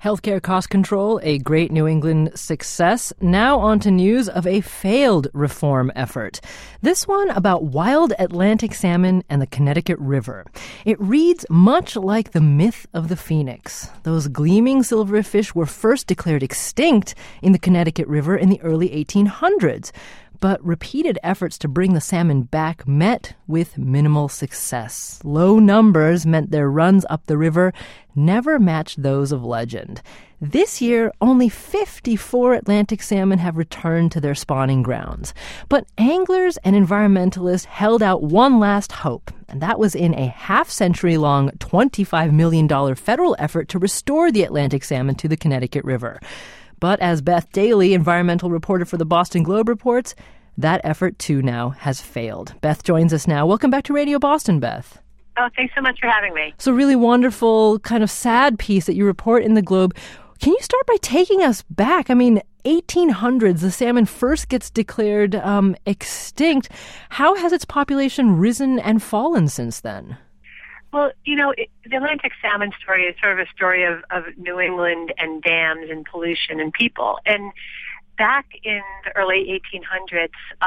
Healthcare cost control, a great New England success. Now on to news of a failed reform effort. This one about wild Atlantic salmon and the Connecticut River. It reads much like the myth of the phoenix. Those gleaming silverfish were first declared extinct in the Connecticut River in the early 1800s. But repeated efforts to bring the salmon back met with minimal success. Low numbers meant their runs up the river never matched those of legend. This year, only 54 Atlantic salmon have returned to their spawning grounds. But anglers and environmentalists held out one last hope, and that was in a half-century-long $25 million federal effort to restore the Atlantic salmon to the Connecticut River. But as Beth Daly, environmental reporter for the Boston Globe, reports, that effort, too, now has failed. Beth joins us now. Welcome back to Radio Boston, Beth. Oh, thanks so much for having me. So really wonderful, kind of sad piece that you report in the Globe. Can you start by taking us back? I mean, 1800s, the salmon first gets declared extinct. How has its population risen and fallen since then? Well, the Atlantic salmon story is sort of a story of New England and dams and pollution and people. And back in the early 1800s,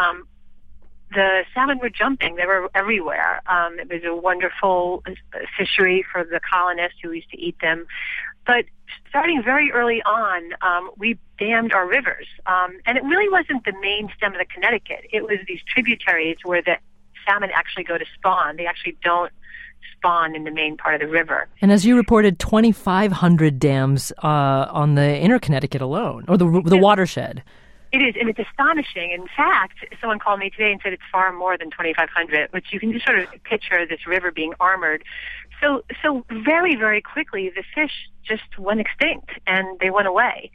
the salmon were jumping. They were everywhere. It was a wonderful fishery for the colonists who used to eat them. But starting very early on, we dammed our rivers. And it really wasn't the main stem of the Connecticut. It was these tributaries where the salmon actually go to spawn. They actually don't spawn in the main part of the river. And as you reported, 2,500 dams on the inner Connecticut alone, or the watershed. It is, and it's astonishing. In fact, someone called me today and said it's far more than 2,500, which you can just sort of picture this river being armored. So very, very quickly, the fish just went extinct, and they went away.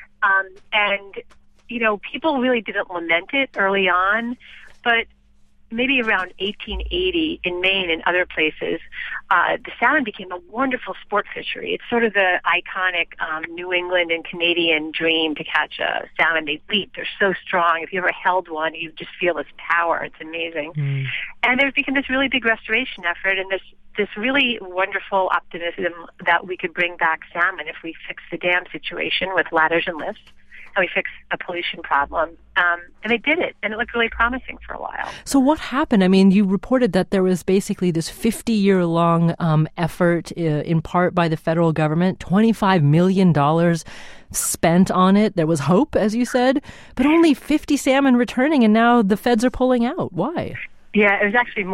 People really didn't lament it early on, but maybe around 1880 in Maine and other places, the salmon became a wonderful sport fishery. It's sort of the iconic New England and Canadian dream to catch a salmon. They leap. They're so strong. If you ever held one, you just feel its power. It's amazing. And there's become this really big restoration effort and this really wonderful optimism that we could bring back salmon if we fix the dam situation with ladders and lifts. And we fixed a pollution problem. And they did it, and it looked really promising for a while. So what happened? I mean, you reported that there was basically this 50-year-long effort, in part by the federal government, $25 million spent on it. There was hope, as you said, but only 50 salmon returning, and now the feds are pulling out. Why? Yeah, it was actually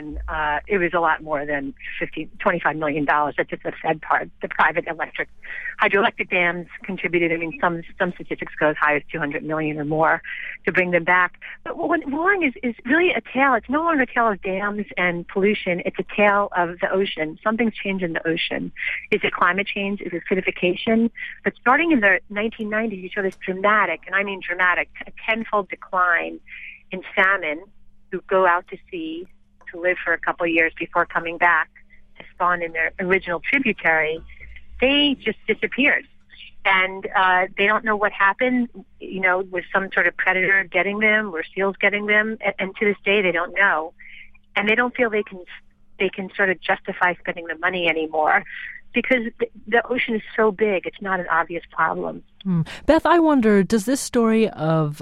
it was a lot more than $25 million. That's just the Fed part. The private hydroelectric dams contributed. I mean, some statistics go as high as $200 million or more to bring them back. But what went wrong is really a tale. It's no longer a tale of dams and pollution. It's a tale of the ocean. Something's changed in the ocean. Is it climate change? Is it acidification? But starting in the 1990s, you saw this dramatic, and I mean dramatic, a tenfold decline in salmon who go out to sea to live for a couple of years before coming back to spawn in their original tributary. They just disappeared. And they don't know what happened, was some sort of predator getting them, were seals getting them, and to this day they don't know. And they don't feel they can sort of justify spending the money anymore because the ocean is so big, it's not an obvious problem. Beth, I wonder, does this story of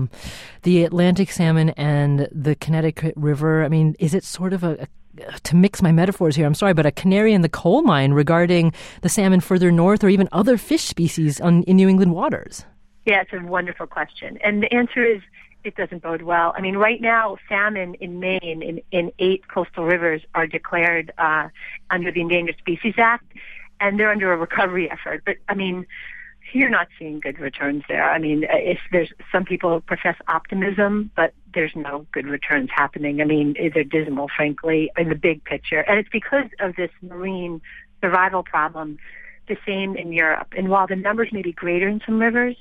the Atlantic salmon and the Connecticut River, I mean, is it sort of to mix my metaphors here, I'm sorry, but a canary in the coal mine regarding the salmon further north or even other fish species in New England waters? Yeah, it's a wonderful question. And the answer is it doesn't bode well. I mean, right now, salmon in Maine in 8 coastal rivers are declared under the Endangered Species Act, and they're under a recovery effort. But, I mean, you're not seeing good returns there. I mean, there's some people profess optimism, but there's no good returns happening. I mean, they're dismal, frankly, in the big picture. And it's because of this marine survival problem, the same in Europe. And while the numbers may be greater in some rivers,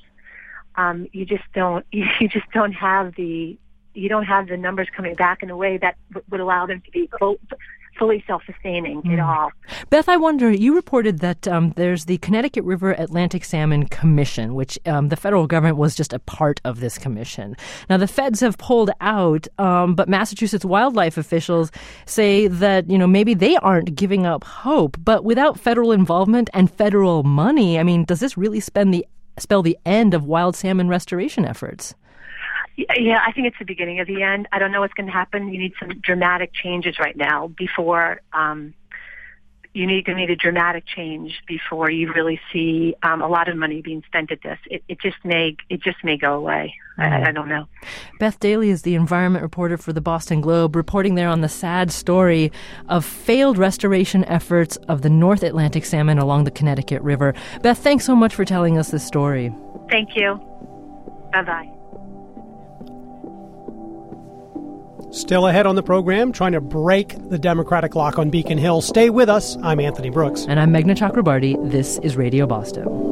you just don't have the numbers coming back in a way that would allow them to be fully self-sustaining at all. Beth, I wonder, you reported that there's the Connecticut River Atlantic Salmon Commission, which the federal government was just a part of this commission. Now, the feds have pulled out, but Massachusetts wildlife officials say that, maybe they aren't giving up hope. But without federal involvement and federal money, I mean, does this really spell the end of wild salmon restoration efforts? Yeah, I think it's the beginning of the end. I don't know what's going to happen. You need some dramatic changes right now before you need a dramatic change before you really see a lot of money being spent at this. It just may go away. I don't know. Beth Daly is the environment reporter for the Boston Globe, reporting there on the sad story of failed restoration efforts of the North Atlantic salmon along the Connecticut River. Beth, thanks so much for telling us this story. Thank you. Bye-bye. Still ahead on the program, trying to break the Democratic lock on Beacon Hill. Stay with us. I'm Anthony Brooks. And I'm Meghna Chakrabarti. This is Radio Boston.